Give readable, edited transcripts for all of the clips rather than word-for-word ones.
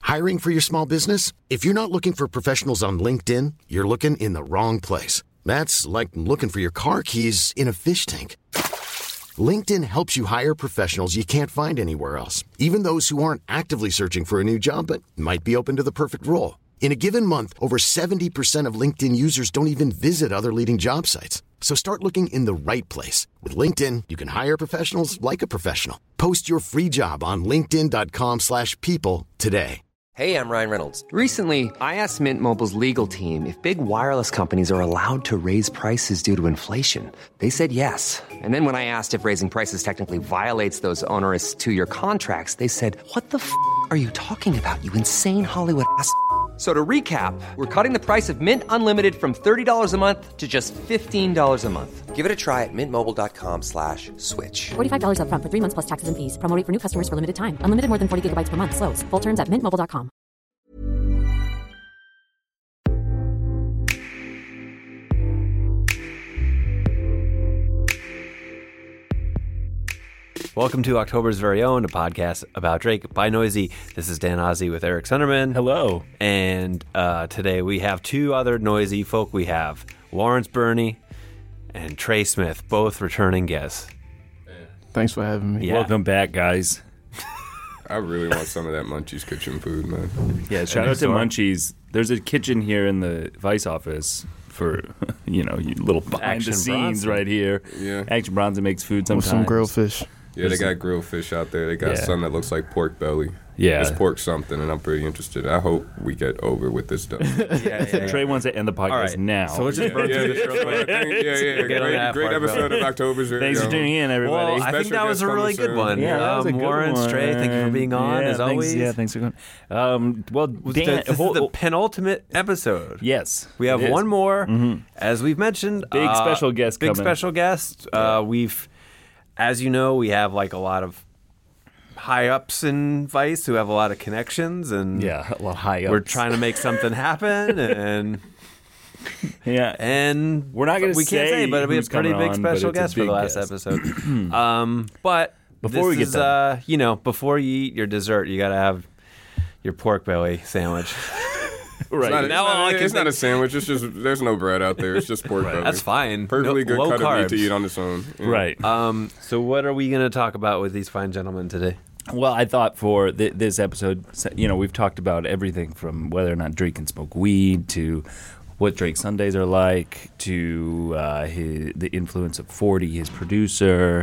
Hiring for your small business? If you're not looking for professionals on LinkedIn, you're looking in the wrong place. That's like looking for your car keys in a fish tank. LinkedIn helps you hire professionals you can't find anywhere else, even those who aren't actively searching for a new job but might be open to the perfect role. In a given month, over 70% of LinkedIn users don't even visit other leading job sites. So start looking in the right place. With LinkedIn, you can hire professionals like a professional. Post your free job on linkedin.com/people today. Hey, I'm Ryan Reynolds. Recently, I asked Mint Mobile's legal team if big wireless companies are allowed to raise prices due to inflation. They said yes. And then when I asked if raising prices technically violates those onerous 2-year contracts, they said, "What the f*** are you talking about, you insane Hollywood ass?" So to recap, we're cutting the price of Mint Unlimited from $30 a month to just $15 a month. Give it a try at mintmobile.com/switch. $45 up front for 3 months plus taxes and fees. Promo rate for new customers for limited time. Unlimited more than 40 gigabytes per month. Slows full terms at mintmobile.com. Welcome to October's Very Own, a podcast about Drake by Noisy. This is Dan Ozzie with Eric Sunderman. Hello. And today we have two other Noisy folk. We have Lawrence Burney and Trey Smith, both returning guests. Thanks for having me. Yeah. Welcome back, guys. I really want some of that Munchies kitchen food, man. Yeah, shout out to Munchies. There's a kitchen here in the Vice office for, you little behind the scenes right here. Yeah. Action Bronson makes food sometimes. With some grilled fish. Yeah, they got grilled fish out there. They got some that looks like pork belly. Yeah. It's pork something, and I'm pretty interested. I hope we get over with this stuff. Trey wants to end the podcast now. So let's just burn through this real quick. Great episode of October's Very Thanks for tuning in, everybody. Well, I think that was a really good one. Yeah, that was a good Lawrence, one. Trey, thank you for being on, as always. Yeah, thanks for going. Well, Dan, This is the penultimate episode. yes. We have it is. one more, as we've mentioned. Big special guest Big coming. special guest. We've, as you know, we have like a lot of high-ups in Vice who have a lot of connections, and Yeah, a lot of high ups. we're trying to make something happen, and We're not going to we can't say, but we have a pretty big special guest for the last episode. But Before we get done, before you eat your dessert, you got to have your pork belly sandwich. Right. It's not a sandwich. It's just there's no bread out there. It's just pork belly. That's fine. Perfectly good low cut carbs. of meat to eat on its own. Yeah. Right. So what are we going to talk about with these fine gentlemen today? Well, I thought for this episode, we've talked about everything from whether or not Drake can smoke weed to what Drake Sundays are like to the influence of 40, his producer,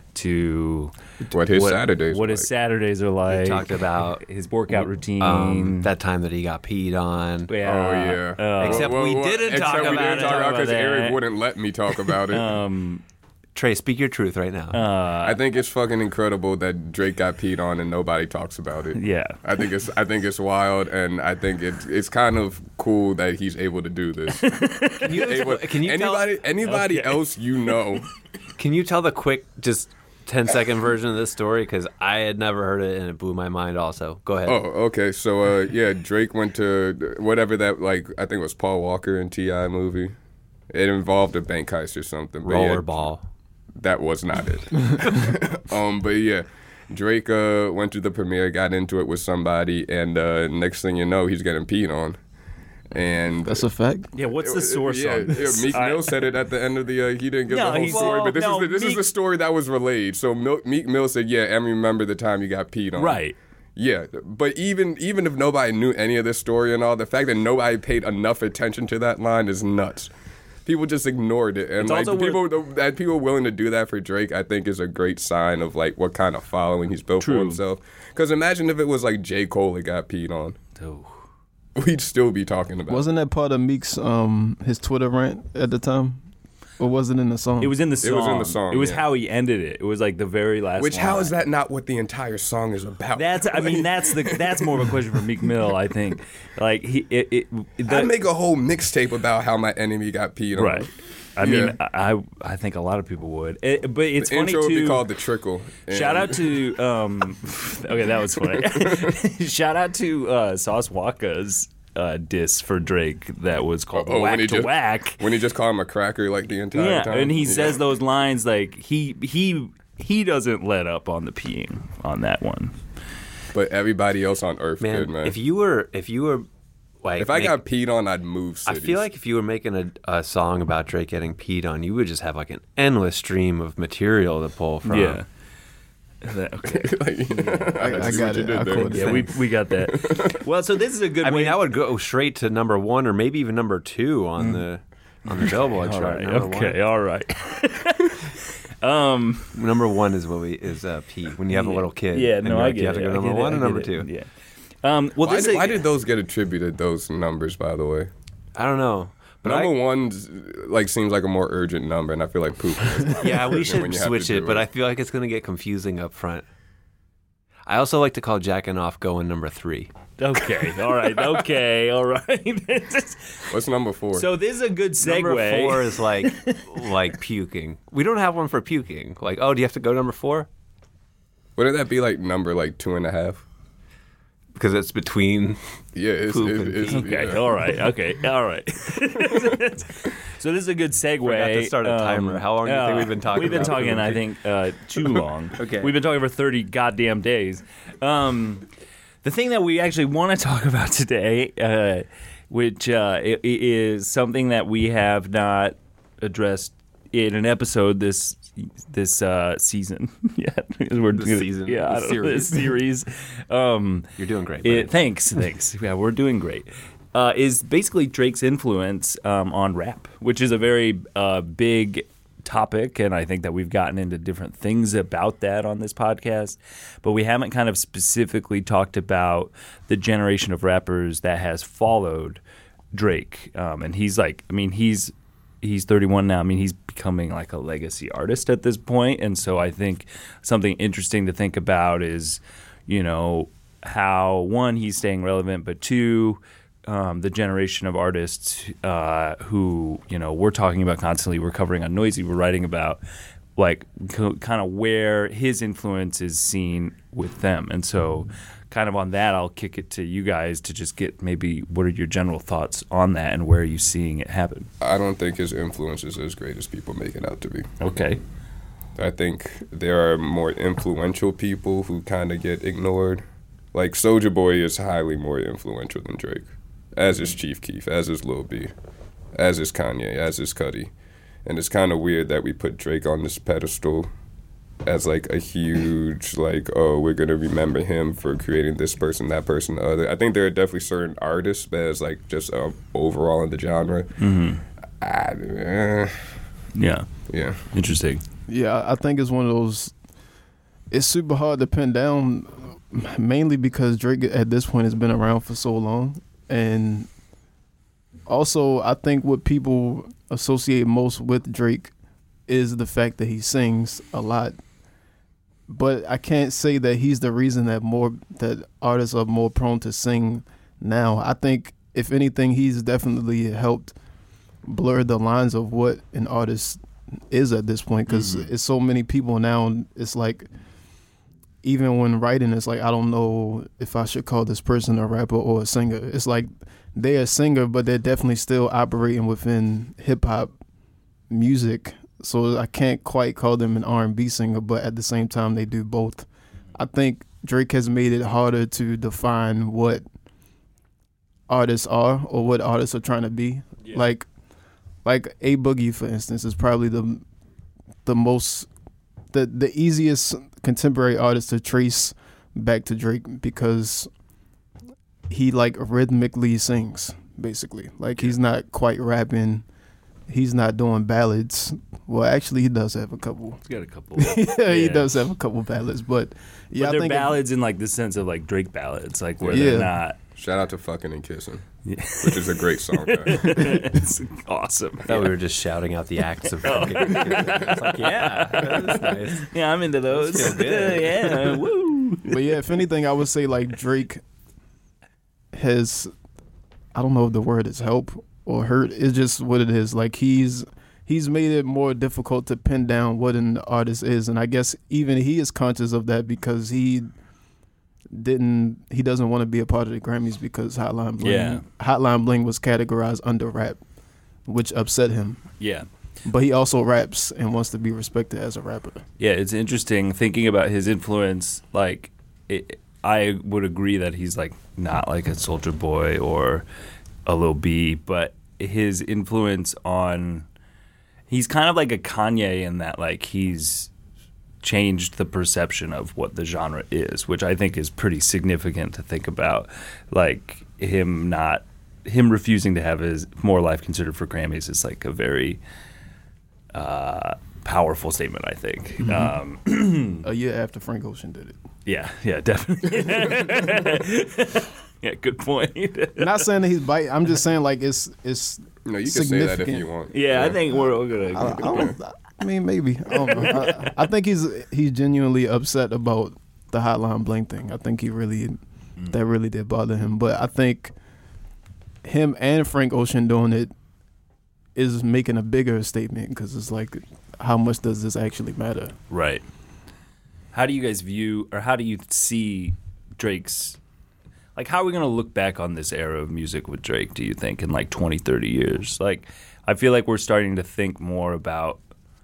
to What his Saturdays what are his like. Saturdays are like. We talked about his workout routine. that time that he got peed on. Oh, yeah. Except we didn't talk about it. because that. Eric wouldn't let me talk about it. Trey, speak your truth right now. I think it's fucking incredible that Drake got peed on and nobody talks about it. Yeah. I think it's wild, and I think it's kind of cool that he's able to do this. Can you Anybody else Can you tell the quick, just 10-second version of this story? Because I had never heard it, and it blew my mind also. Go ahead. Oh, okay. So, Drake went to whatever that, I think it was Paul Walker and T.I. movie. It involved a bank heist or something. But Rollerball. that was not it. But yeah, Drake went to the premiere, got into it with somebody, and next thing you know, he's getting peed on. And That's a fact. Yeah, what's the source on this? Meek Mill said it at the end of the. He didn't give No, the whole story, but this is Meek- the story that was relayed. So Meek Mill said, "Yeah, I remember the time you got peed on." Right. Yeah, but even if nobody knew any of this story and all, the fact that nobody paid enough attention to that line is nuts. People just ignored it, and It's like also people willing to do that for Drake, I think is a great sign of like what kind of following he's built for himself. Because imagine if it was like J. Cole that got peed on. We'd still be talking about it. Wasn't that part of Meek's his Twitter rant at the time? Or was it in the song? It was in the song. It was in the song, It was yeah. how he ended it. It was like the very last Which, line. how is that not what the entire song is about? That's more of a question for Meek Mill, I think. Like I'd make a whole mixtape about how my enemy got peed on. right. I mean, I think a lot funny But it's the funny intro would be too. called The Trickle. Shout out to okay, that was funny. Shout out to Sauce Walka's diss for Drake that was called Whack to Whack. When he just called him a cracker like the entire time. And he says those lines like he doesn't let up on the peeing on that one. but everybody else on Earth Man, could, man. if you were like, If I got peed on, I'd move I cities. feel like if you were making a song about Drake getting peed on, you would just have like an endless stream of material to pull from. Yeah. Okay. I got it. I caught it. Yeah, we got that. Well, so this is a good I way. mean, I would go straight to number 1 or maybe even number 2 on the Billboard all chart. right. Number Okay. 1. All right. Number 1 is pee when you have a little kid. Yeah. and No, you're I like, get you have it. to go I number get it, 1 I or number get it. 2. Yeah. Well, Why did those get attributed, those numbers, by the way? I don't know. But Number 1 like seems like a more urgent number, and I feel like poop. Yeah, we should when you have switch to it, do but I feel like it's going to get confusing up front. I also like to call jacking off going number 3. Okay. All right. Okay. All right. What's number 4? So this is a good segue. Number 4 is like puking. We don't have one for puking. Like, oh, do you have to go number 4? Wouldn't that be like number 2.5? Because it's between. Yeah, it's Poop and pee. Okay. yeah. All right. Okay. All right. So this is a good segue. Forgot to start a timer. How long do you think we've been talking We've been about talking, poop? I think, too long. Okay. We've been talking for 30 goddamn days. The thing that we actually want to talk about today, which is something that we have not addressed in an episode this season yet. Season, yeah, the I don't know, this series. You're doing great. buddy. Thanks. Yeah, we're doing great. Is basically Drake's influence on rap, which is a very big topic, and I think that we've gotten into different things about that on this podcast, but we haven't kind of specifically talked about the generation of rappers that has followed Drake. And he's like, I mean, he's 31 now. I mean, he's becoming like a legacy artist at this point, and so I think something interesting to think about is, you know, how, one, he's staying relevant, but two, the generation of artists who, you know, we're talking about constantly, we're covering on Noisy, we're writing about, like, kind of where his influence is seen with them. And so kind of on that, I'll kick it to you guys to just get maybe what are your general thoughts on that and where are you seeing it happen? I don't think his influence is as great as people make it out to be. Okay. I think there are more influential people who kind of get ignored. Like, Soulja Boy is highly more influential than Drake, as is Chief Keef, as is Lil B, as is Kanye, as is Cudi. And it's kind of weird that we put Drake on this pedestal as, like, a huge, like, oh, we're going to remember him for creating this person, that person, the other. I think there are definitely certain artists, but as, like, just overall in the genre. Mm-hmm. Yeah. Yeah. Interesting. Yeah, I think it's one of those. It's super hard to pin down, mainly because Drake at this point has been around for so long, and also I think what people associate most with Drake is the fact that he sings a lot. But I can't say that he's the reason that artists are more prone to sing now. I think if anything, he's definitely helped blur the lines of what an artist is at this point, because it's so many people now. It's like, even when writing, it's like, I don't know if I should call this person a rapper or a singer. It's like they're a singer, but they're definitely still operating within hip hop music. So I can't quite call them an R&B singer, but at the same time, they do both. I think Drake has made it harder to define what artists are or what artists are trying to be. Yeah. Like A Boogie, for instance, is probably the easiest contemporary artist to trace back to Drake, because he, like, rhythmically sings, basically. Like, he's not quite rapping. He's not doing ballads. Well, actually, he does have a couple. He's got a couple. Yeah, he does have a couple ballads, but yeah, but I they're think ballads in, like, the sense of, like, Drake ballads, like, where they're not. Shout out to Fucking and Kissing, which is a great song. It's awesome. I thought we were just shouting out the acts of fucking. It's like, yeah, that's nice. Yeah, I'm into those. Those feel good. Yeah, woo. But yeah, if anything, I would say, like, Drake has, I don't know if the word is help or hurt. It's just what it is. Like, he's made it more difficult to pin down what an artist is, and I guess even he is conscious of that, because he doesn't want to be a part of the Grammys because Hotline Bling was categorized under rap, which upset him. Yeah. But he also raps and wants to be respected as a rapper. Yeah, it's interesting thinking about his influence. Like, I would agree that he's like not like a Soulja Boy or a Lil B, but his influence on, he's kind of like a Kanye in that like he's changed the perception of what the genre is, which I think is pretty significant to think about. Like him refusing to have his More Life considered for Grammys is like a very powerful statement, I think. A year after Frank Ocean did it. Yeah, definitely. Yeah, good point. Not saying that he's biting. I'm just saying like it's No, you can say that if you want. Yeah, I think we're all gonna. I mean, maybe. I don't know. I think he's genuinely upset about the Hotline Bling thing. I think that really did bother him. But I think him and Frank Ocean doing it is making a bigger statement because it's like, how much does this actually matter? Right. How do you guys view, or how do you see Drake's, like, how are we going to look back on this era of music with Drake, do you think, in like 20, 30 years? Like, I feel like we're starting to think more about,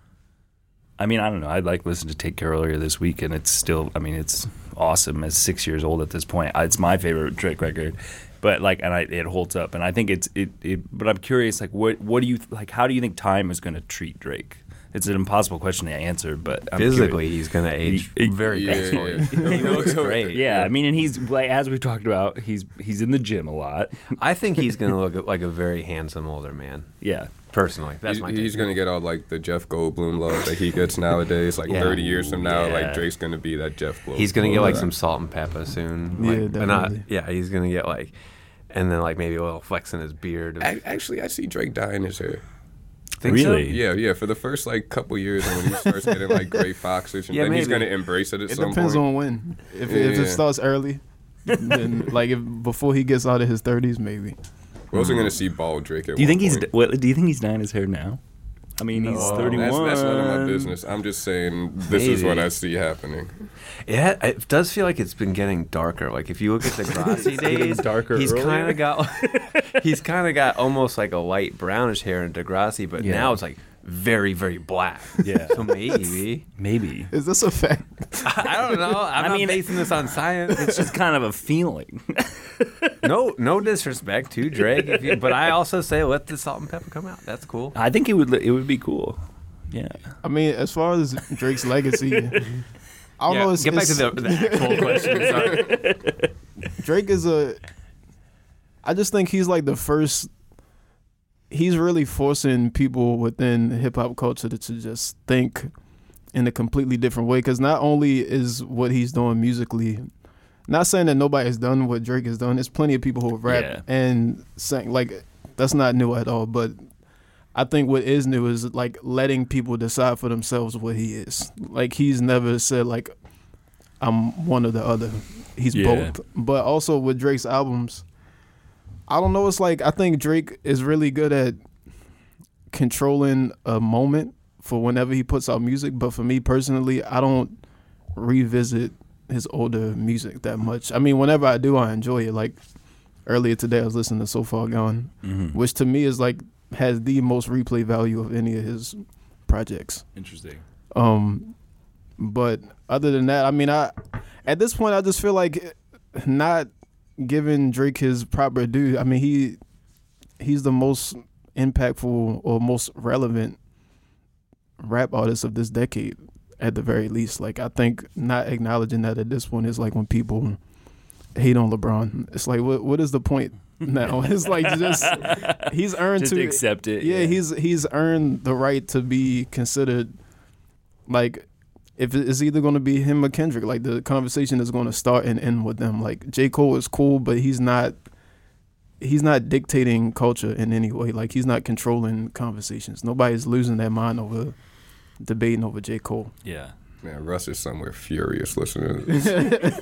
I mean, I don't know. I like listened to Take Care earlier this week, and it's still, I mean, it's awesome. It's 6 years old at this point. It's my favorite Drake record, but like, and it holds up. And I think it. But I'm curious, like, what do you like? How do you think time is going to treat Drake? It's an impossible question to answer, but I'm physically, curious. he's going to age very gracefully. Yeah. He looks great. Yeah, I mean, and he's like, as we've talked about, he's in the gym a lot. I think he's going to look like a very handsome older man. Yeah. Personally, that's my take. He's going to get all like the Jeff Goldblum love that he gets nowadays. Like 30 years from now, like Drake's going to be that Jeff Goldblum. He's going to get like some salt and pepper soon. Yeah, Like, definitely. he's going to get like, and then like maybe a little flex in his beard. Actually, I see Drake dyeing his hair. Think so? Really? Yeah. For the first like couple years, and when he starts getting like gray foxes, and Yeah, then he's maybe. going to embrace it at It some depends point. on when. If it starts early, then like if before he gets out of his 30s, maybe. We're also going to see bald Drake at Do you one think he's? point. Do you think he's dyeing his hair now? I mean, he's 31. That's none of my business. I'm just saying this is what I see happening. Yeah, it does feel like it's been getting darker. Like if you look at the Degrassi days, darker he's earlier? kind of got almost like a light brownish hair in Degrassi, but Yeah. now it's like very, very black. Yeah. So maybe. Maybe. Is this a fact? I don't know. I'm not basing this on science. It's just kind of a feeling. No disrespect to Drake, but I also say let the salt and pepper come out. That's cool. I think it would be cool. Yeah. I mean, as far as Drake's legacy, I don't know. Get back to the actual question. Sorry. Drake is I just think he's like the first. He's really forcing people within hip hop culture to just think in a completely different way. Because not only is what he's doing musically, not saying that nobody's done what Drake has done. There's plenty of people who have rapped and sang. Like, that's not new at all. But I think what is new is like letting people decide for themselves what he is. Like, he's never said like, I'm one or the other. He's both. But also with Drake's albums, I don't know. It's like I think Drake is really good at controlling a moment for whenever he puts out music. But for me personally, I don't revisit his older music that much. I mean, whenever I do, I enjoy it. Like earlier today, I was listening to So Far Gone, which to me is like has the most replay value of any of his projects. Interesting. But other than that, I mean, at this point, I just feel like not giving Drake his proper due. I mean, he's the most impactful or most relevant rap artist of this decade, at the very least. Like, I think not acknowledging that at this point is like when people hate on LeBron. It's like, what is the point now? It's like just he's earned Just to accept it. Yeah, he's earned the right to be considered like. If it's either going to be him or Kendrick, like the conversation is going to start and end with them. Like J. Cole is cool, but he's not dictating culture in any way. Like he's not controlling conversations. Nobody's losing their mind over debating over J. Cole. Yeah. Man, Russ is somewhere furious listening to this.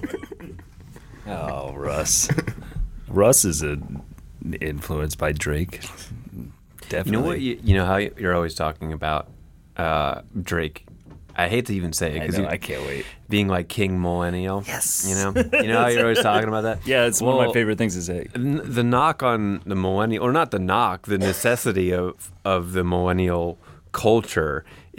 Oh, Russ. Russ is influenced by Drake. Definitely. You know what? You know how you're always talking about Drake. I hate to even say it because I can't wait. Being like King Millennial. Yes. You know how you're always talking about that? Yeah, it's one of my favorite things to say. The knock on the millennial, or not the knock, the necessity of the millennial culture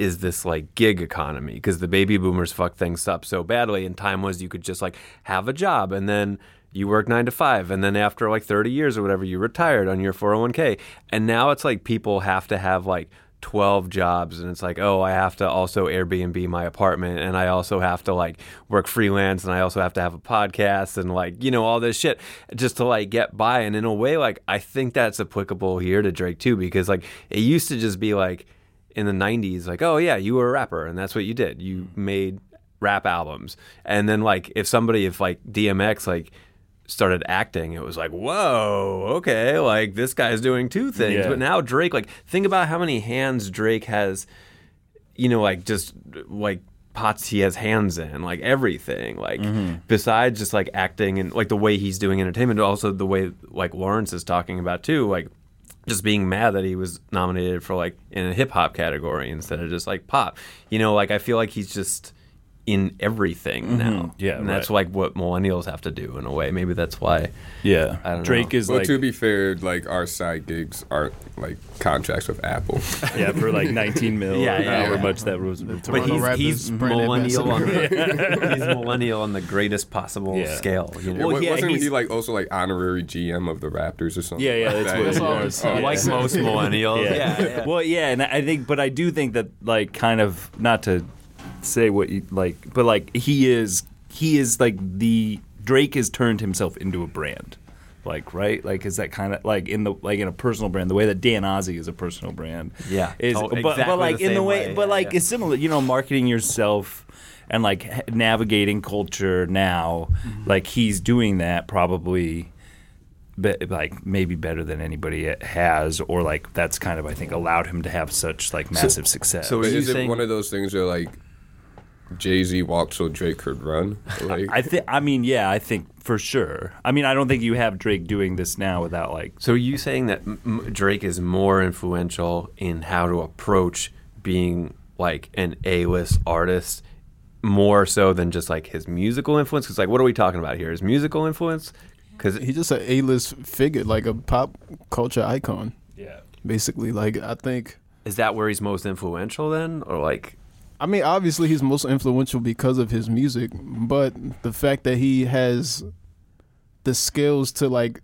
is this like gig economy, because the baby boomers fucked things up so badly, and time was you could just like have a job and then you work 9 to 5, and then after like 30 years or whatever, you retired on your 401k. And now it's like people have to have like 12 jobs, and it's like, oh, I have to also Airbnb my apartment, and I also have to like work freelance, and I also have to have a podcast, and like, you know, all this shit just to like get by. And in a way, like, I think that's applicable here to Drake too, because like it used to just be like in the 90s, like, oh yeah, you were a rapper and that's what you did, you made rap albums. And then like if like DMX like started acting, it was like, whoa, okay, like this guy's doing two things. Yeah. But now Drake, like, think about how many hands Drake has, you know, like just like pots he has hands in, like everything, like besides just like acting and like the way he's doing entertainment, also the way like Lawrence is talking about too, like just being mad that he was nominated for like in a hip hop category instead of just like pop, you know, like I feel like he's just in everything now. Yeah, and that's like what millennials have to do in a way. Maybe that's why. Yeah, I don't Drake know. is Well, like to be fair, like our side gigs aren't like contracts with Apple. yeah for like 19 mil. Yeah, or yeah, however yeah. much that was. But Toronto Raptors he's brand millennial on ambassador. he's millennial on the greatest possible Yeah. scale. You know? Well, yeah, Wasn't he's- he like also like honorary GM of the Raptors or something? Yeah, like that's that? what That's it all was. I'm saying. like most millennials. Yeah. Well, yeah, and I think, but I do think that, like, kind of, not to say what you like, but like he is like Drake has turned himself into a brand, like, right? Like, is that kind of like in a personal brand, the way that Dan Ozzie is a personal brand. Yeah. is Oh, but exactly like the in the same way, way. but Yeah, like yeah. it's similar, you know, marketing yourself and like navigating culture now. Like he's doing that probably. Like maybe better than anybody has, or like that's kind of, I think, allowed him to have such like massive success. so But are you is it saying- one of those things where like Jay-Z walked so Drake could run? Like, I think for sure. I mean, I don't think you have Drake doing this now without like. So are you saying that Drake is more influential in how to approach being like an A-list artist, more so than just like his musical influence? Because like, what are we talking about here? His musical influence? Because He's just an A-list figure, like a pop culture icon, Yeah. basically. Like, I think, is that where he's most influential then, or like? I mean, obviously he's most influential because of his music, but the fact that he has the skills to like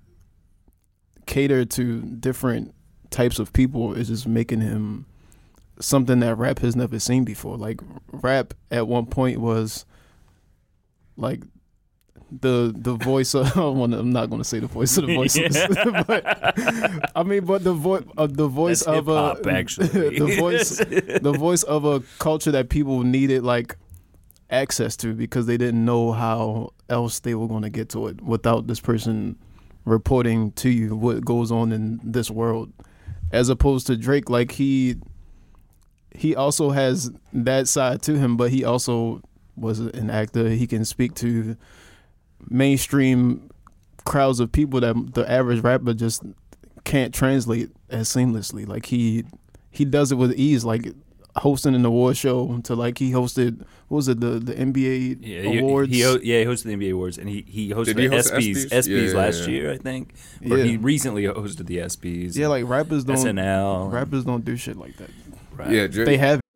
cater to different types of people is just making him something that rap has never seen before. Like, rap at one point was like the voice of I'm not going to say the voice of the voiceless, but I mean, but the voice That's of a hip-hop, actually. the voice of a culture that people needed like access to because they didn't know how else they were going to get to it without this person reporting to you what goes on in this world. As opposed to Drake, like he also has that side to him, but he also was an actor. He can speak to mainstream crowds of people that the average rapper just can't translate as seamlessly. Like he does it with ease, like hosting an award show to like he hosted, what was it, the NBA awards? He hosted the NBA awards, and he hosted Did he the host the ESPYs ESPYs? Yeah, last yeah. year, I think. Or Yeah. he recently hosted the ESPYs. Yeah, like rappers don't SNL. do shit like that. Right. yeah, Drake, They have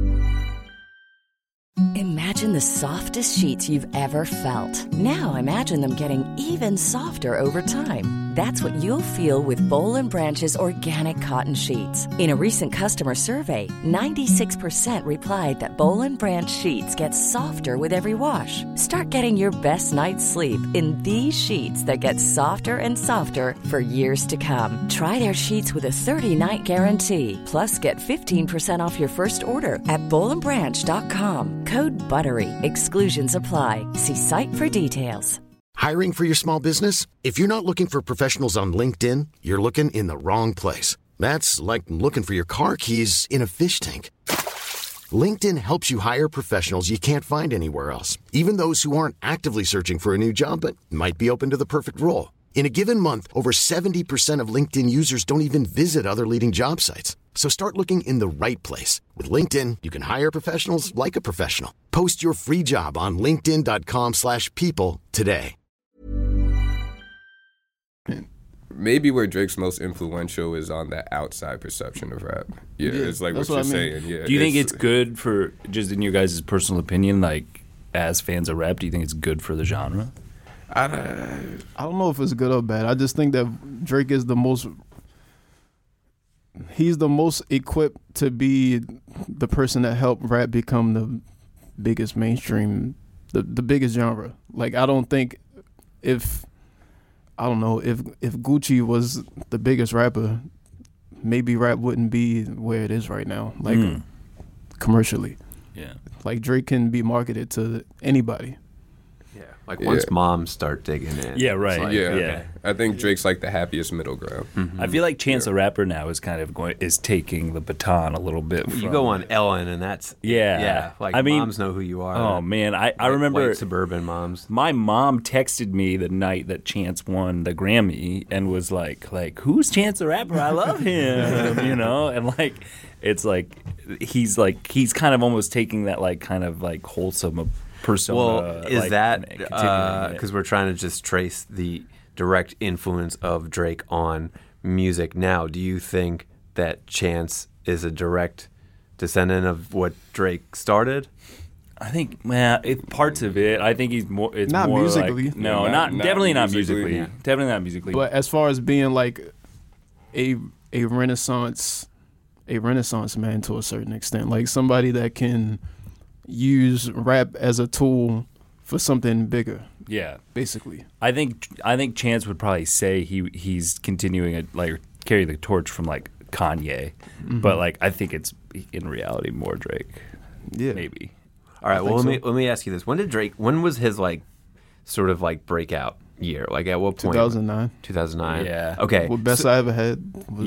Imagine the softest sheets you've ever felt. Now imagine them getting even softer over time. That's what you'll feel with Bowl and Branch's organic cotton sheets. In a recent customer survey, 96% replied that Bowl and Branch sheets get softer with every wash. Start getting your best night's sleep in these sheets that get softer and softer for years to come. Try their sheets with a 30-night guarantee. Plus, get 15% off your first order at bowlandbranch.com. Code BUTTERY. Exclusions apply. See site for details. Hiring for your small business? If you're not looking for professionals on LinkedIn, you're looking in the wrong place. That's like looking for your car keys in a fish tank. LinkedIn helps you hire professionals you can't find anywhere else, even those who aren't actively searching for a new job but might be open to the perfect role. In a given month, over 70% of LinkedIn users don't even visit other leading job sites. So start looking in the right place. With LinkedIn, you can hire professionals like a professional. Post your free job on linkedin.com/people today. maybe where Drake's most influential is on that outside perception of rap. Yeah, it's like what you're saying. Yeah. Do you think it's good for, just in your guys' personal opinion, like as fans of rap, do you think it's good for the genre? I don't know if it's good or bad. I just think that Drake is he's the most equipped to be the person that helped rap become the biggest mainstream, the biggest genre. Like, I don't think if Gucci was the biggest rapper, maybe rap wouldn't be where it is right now, like commercially. Yeah. Like, Drake can be marketed to anybody. Like once moms start digging in. Yeah, right. Like, yeah. I think Drake's like the happiest middle ground. I feel like Chance the Rapper now is kind of is taking the baton a little bit. You go on Ellen, and that's like, I mean, moms know who you are. Oh man, I remember white suburban moms. My mom texted me the night that Chance won the Grammy and was like who's Chance the Rapper? I love him, you know, and like it's like he's kind of almost taking that like kind of like wholesome persona. Well, is that because we're trying to just trace the direct influence of Drake on music now? Do you think that Chance is a direct descendant of what Drake started? I think, parts of it. I think he's more. It's not more musically. Like, no, definitely not musically. Yeah. Definitely not musically. But as far as being like a Renaissance man to a certain extent, like somebody that can use rap as a tool for something bigger. Yeah, basically. I think Chance would probably say he's continuing it, like carry the torch from like Kanye, but like I think it's in reality more Drake. Yeah, maybe. All right. Well, let me ask you this: when was his like sort of like breakout year? Like at what point? 2009. 2009. Yeah. Okay. What best I ever had was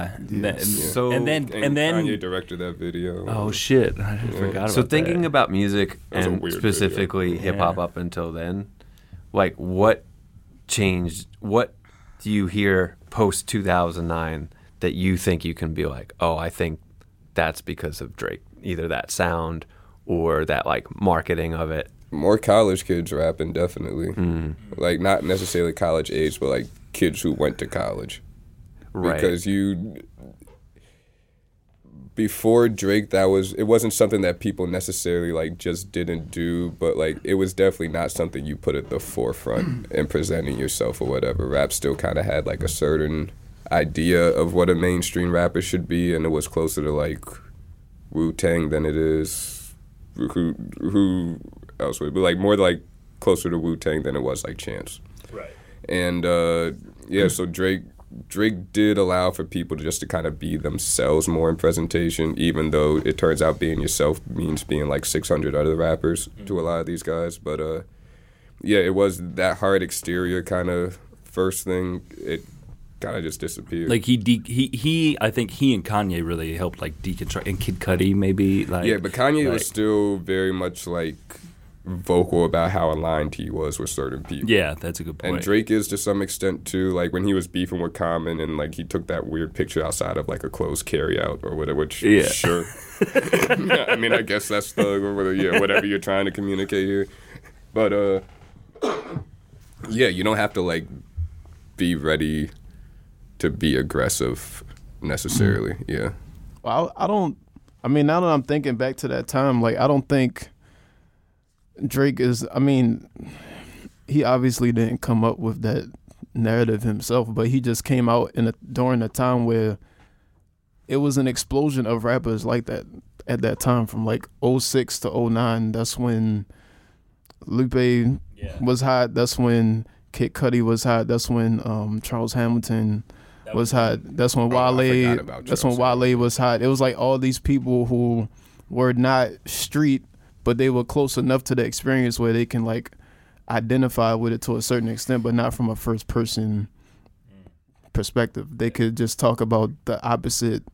So and then Kanye directed that video. Oh shit! I forgot about that. So thinking about music and weird specifically hip hop up until then, like what changed? What do you hear post 2009 that you think you can be like, oh, I think that's because of Drake, either that sound or that like marketing of it? More college kids rapping, definitely. Like not necessarily college age, but like kids who went to college. Right. Because before Drake, it wasn't something that people necessarily like just didn't do, but like it was definitely not something you put at the forefront in presenting yourself or whatever. Rap still kind of had like a certain idea of what a mainstream rapper should be, and it was closer to like Wu-Tang than it is who else would it be, like more like closer to Wu-Tang than it was like Chance. Right. And so Drake did allow for people to kind of be themselves more in presentation, even though it turns out being yourself means being like 600 other rappers to a lot of these guys. But it was that hard exterior kind of first thing. It kind of just disappeared. Like I think he and Kanye really helped like deconstruct, and Kid Cudi maybe. Like, yeah, but Kanye was still very much like vocal about how aligned he was with certain people. Yeah, that's a good point. And Drake is to some extent too. Like when he was beefing with Common, and like he took that weird picture outside of like a closed carryout or whatever. Which sure, I mean, I guess that's whatever you're trying to communicate here. But you don't have to like be ready to be aggressive necessarily. Yeah. Well, I mean, now that I'm thinking back to that time, like I don't think Drake is, I mean, he obviously didn't come up with that narrative himself, but he just came out during a time where it was an explosion of rappers like that at that time, from like 06 to 09. That's when Lupe was hot. That's when Kid Cudi was hot. That's when Charles Hamilton was hot. That's when Wale. That's when Wale was hot. It was like all these people who were not street, but they were close enough to the experience where they can like identify with it to a certain extent, but not from a first person perspective. They could just talk about the opposite,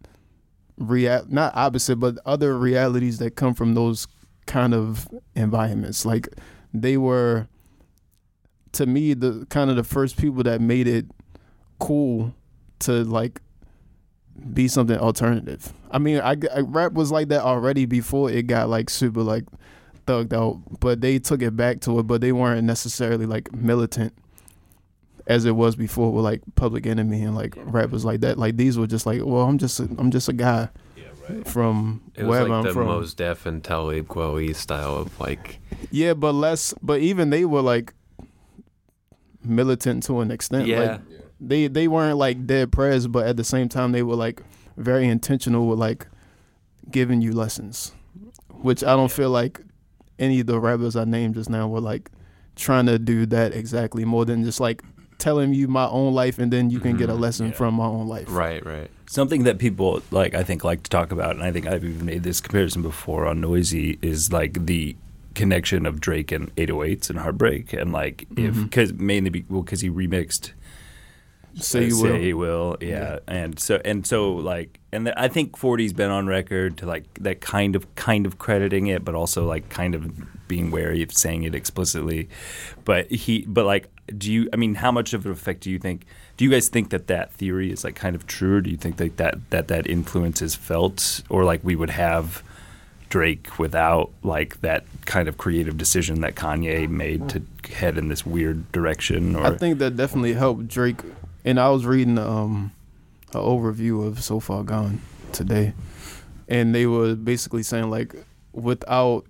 not opposite, but other realities that come from those kind of environments. Like they were, to me, the kind of the first people that made it cool to like be something alternative. I mean, I rap was like that already before it got like super like thugged out, but they took it back to it, but they weren't necessarily like militant as it was before with like Public Enemy and like rappers like that. Like these were just like, well, I'm just a guy from It was wherever like I'm the from. Mos Def and Talib Kweli style of like. Yeah, but even they were like militant to an extent. Yeah. Like they weren't like dead prez, but at the same time they were like very intentional with like giving you lessons, which I don't feel like any of the rappers I named just now were like trying to do that exactly, more than just like telling you my own life and then you can get a lesson from my own life. Right. Something that people I think like to talk about, and I think I've even made this comparison before on Noisy, is like the connection of Drake and 808s and Heartbreak, and like because he remixed Say You Will. yeah. And so like, and I think 40's been on record to like that kind of crediting it, but also like kind of being wary of saying it explicitly. But like, how much of an effect do you guys think that theory is like kind of true, or do you think that influence is felt, or like we would have Drake without like that kind of creative decision that Kanye made to head in this weird direction? Or I think that definitely helped Drake. And I was reading an overview of So Far Gone today, and they were basically saying like without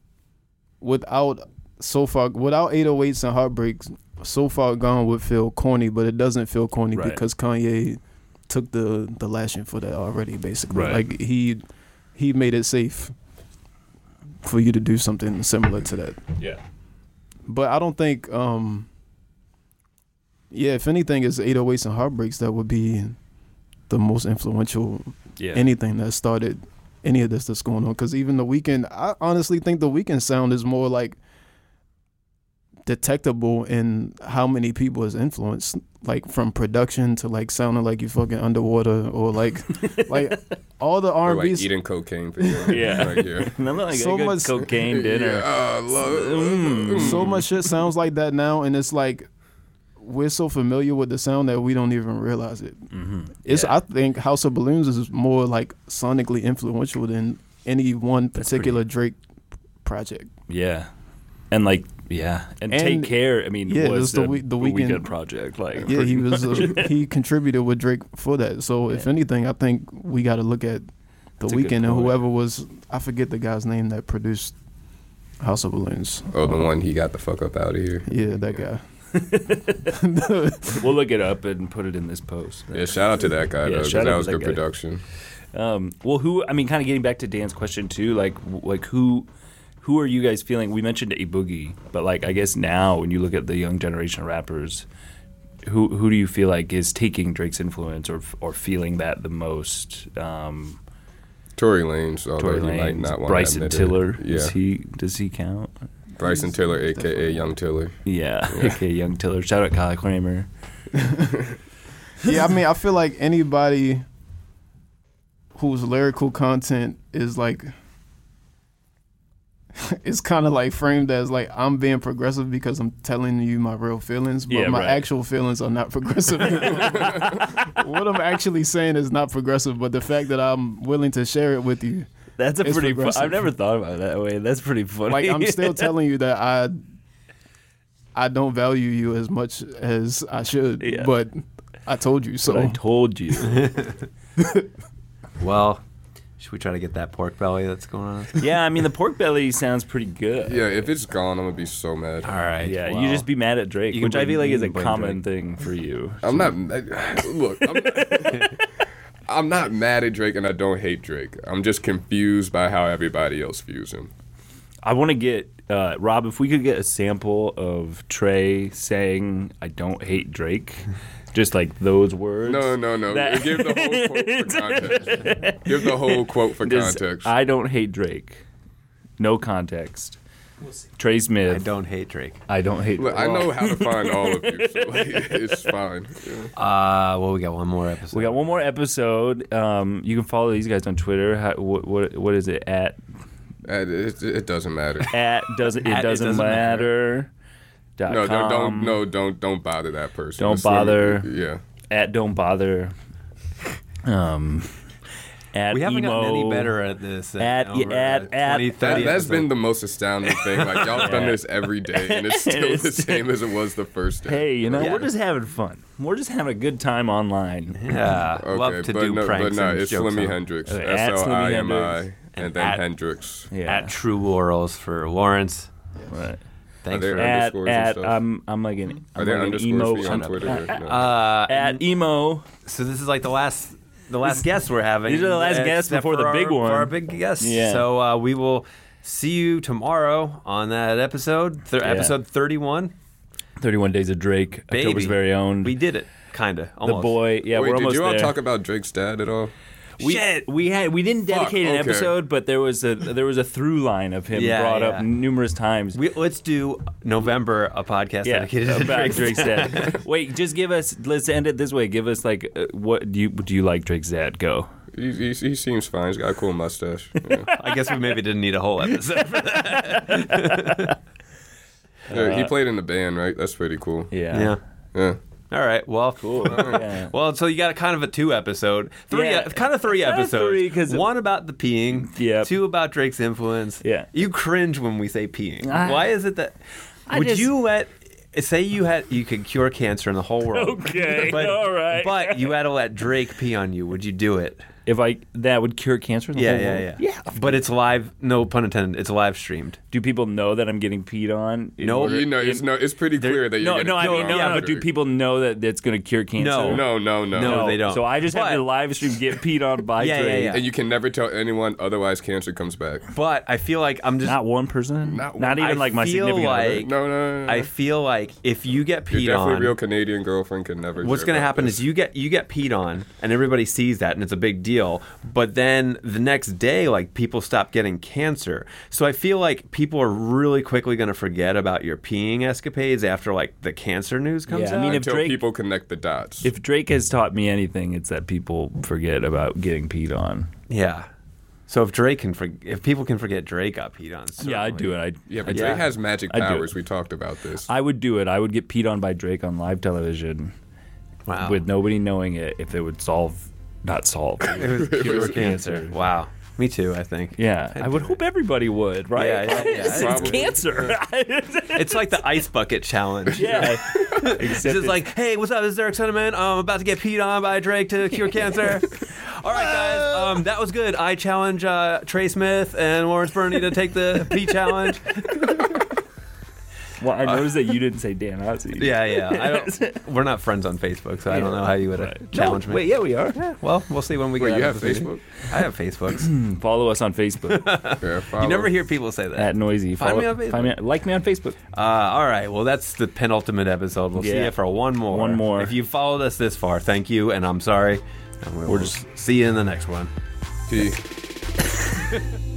808s and Heartbreaks, So Far Gone would feel corny, but it doesn't feel corny because Kanye took the lashing for that already. Basically, like he made it safe for you to do something similar to that. Yeah, but I don't think. If anything, it's 808s and Heartbreaks that would be the most influential anything that started any of this that's going on. Because even The Weeknd, I honestly think The Weeknd sound is more like detectable in how many people is influenced, like from production to like sounding like you fucking underwater, or like all the R&B. Or like eating cocaine for you. Right here. Remember like so a good much cocaine dinner. I love it. So much shit sounds like that now, and it's like we're so familiar with the sound that we don't even realize it. I think House of Balloons is more like sonically influential than any one particular Drake project. Yeah, and like and Take Care. I mean, was the Weeknd Weeknd project. Like, he was he contributed with Drake for that. So if anything, I think we got to look at The Weeknd and whoever was, I forget the guy's name that produced House of Balloons. Oh, the one he got the fuck up out of here. Yeah, that guy. We'll look it up and put it in this post. Yeah, shout out to that guy though, because that was good production. Well, kind of getting back to Dan's question too, like who are you guys feeling? We mentioned A Boogie, but like I guess now when you look at the young generation of rappers, who do you feel like is taking Drake's influence or feeling that the most? Tory Lanez, although he might not want Bryson to admit Tiller, it. does he count? Bryson Tiller, a.k.a. Young Tiller. Yeah, a.k.a. Young Tiller. Shout out Kyle Kramer. Yeah, I mean, I feel like anybody whose lyrical content is like, it's kind of like framed as like I'm being progressive because I'm telling you my real feelings, but my actual feelings are not progressive. What I'm actually saying is not progressive, but the fact that I'm willing to share it with you. That's a pretty. I've never thought about it that way. That's pretty funny. Like I'm still telling you that I don't value you as much as I should, but I told you so. But I told you. Well, should we try to get that pork belly that's going on? Yeah, I mean the pork belly sounds pretty good. Yeah, if it's gone, I'm gonna be so mad. All right. Yeah, you just be mad at Drake, which I feel like is a common Drake. thing for you. I'm not. Look, I'm not mad at Drake, and I don't hate Drake. I'm just confused by how everybody else views him. I want to get Rob, if we could get a sample of Trey saying "I don't hate Drake." Just like those words. No. Give the whole quote for context. Give the whole quote for context. I don't hate Drake. No context. Trey Smith. I don't hate Drake. I don't hate Look, Drake. I know how to find all of you, so like, it's fine. Well, we got one more episode. We got one more episode. You can follow these guys on Twitter. What is it at? It doesn't matter. It doesn't matter. No, don't bother that person. Don't bother. Yeah. At don't bother. At We haven't emo, gotten any better at this. At- over at- 20, 30 That's been episodes. the most astounding thing. Like, y'all done this every day, and it's still It's- the same as it was the first day. Hey, you know, Yeah. we're just having fun. We're just having a good time online. Yeah, Okay, love to but do no, pranks but no, and it's jokes Slimmy on- Hendrix. Okay, at Slimmy SLIMI, Hendrix. and And then at- Hendrix. Yeah. At True Laurels for Lawrence. Right. Thanks there for underscores and stuff? I'm like an Are there I'm like an underscores emo for you on Twitter? Or no? at emo. So this is like the last guest we're having. These are the last guests except before for the big one. For our big guest. Yeah. So we will see you tomorrow on that episode, episode 31. 31 Days of Drake, Baby. October's very own. We did it, kind of. the boy. Yeah, Wait, we're did almost you all there. talk about Drake's dad at all? We didn't dedicate an okay. episode, but there was a through line of him Yeah, brought yeah. up numerous times. Let's do November a podcast Yeah, dedicated to about Drake's Drake's dad. dad. Wait, just give us. Let's end it this way. Give us like, what do you like Drake's dad? Go. He seems fine. He's got a cool mustache. Yeah. I guess we maybe didn't need a whole episode for that. Yeah, he played in the band, right? That's pretty cool. Yeah. Yeah. All right. Well, Cool. Yeah. Well, so you got kind of a 2 episode, three Yeah. episodes. Kinda episodes. three, 'cause it- One about the peeing, Yep. 2 about Drake's influence. Yeah. You cringe when we say peeing. I- Why is it that? I Would just- you say you could cure cancer in the whole world? Okay, but, all right. But you had to let Drake pee on you. Would you do it? If that would cure cancer. In the whole world? Yeah. But it's live. No pun intended. It's live streamed. Do people know that I'm getting peed on? No. You know, it's pretty clear that you're No, I mean, no. But do people know that it's going to cure cancer? No. No, they don't. So I just have But- to live stream get peed on by Yeah, yeah, Drake. yeah. And you can never tell anyone, otherwise cancer comes back. But I feel like I'm just. Not one person. Not Not one. even like my feel significant other. like- No. I feel like if you get Your peed definitely on, real Canadian girlfriend can never. what's hear going to about happen this. is you get peed on, and everybody sees that, and it's a big deal. But then the next day, like people stop getting cancer. So I feel like people are really quickly going to forget about your peeing escapades after like the cancer news comes Yeah, I out. mean, if until Drake- people connect the dots. If Drake has taught me anything, it's that people forget about getting peed on. Yeah. So if Drake if people can forget Drake got peed on, Yeah, I'd do certainly. it. yeah, but Yeah. Drake has magic I'd do powers. it. We talked about this. I would do it. I would get peed on by Drake on live television Wow. with nobody knowing it if it would not solve. It was cure cancer. Wow. Me too, I think. Yeah, I would hope everybody would, right? Yeah. It's Probably. cancer. It's like the ice bucket challenge. yeah. It's just like, hey, what's up? This is Derek Sentiment. I'm about to get peed on by Drake to cure cancer. All right, guys. That was good. I challenge Trey Smith and Lawrence Burney to take the pee challenge. Well, I noticed that you didn't say Dan Ozzie. Yeah. We're not friends on Facebook, so I don't know how you would challenge me. Wait, yeah, we are. Well, we'll see when we Wait, get you out have of this meeting. Facebook? I have Facebooks. Follow us on Facebook Yeah, You follow. never hear people say that. at Noisy. Find me on Facebook. Like me on Facebook. All right. Well, that's the penultimate episode. We'll see Yeah. you for one more. One more. If you followed us this far, thank you, and I'm sorry. And we'll just see you in the next one. P.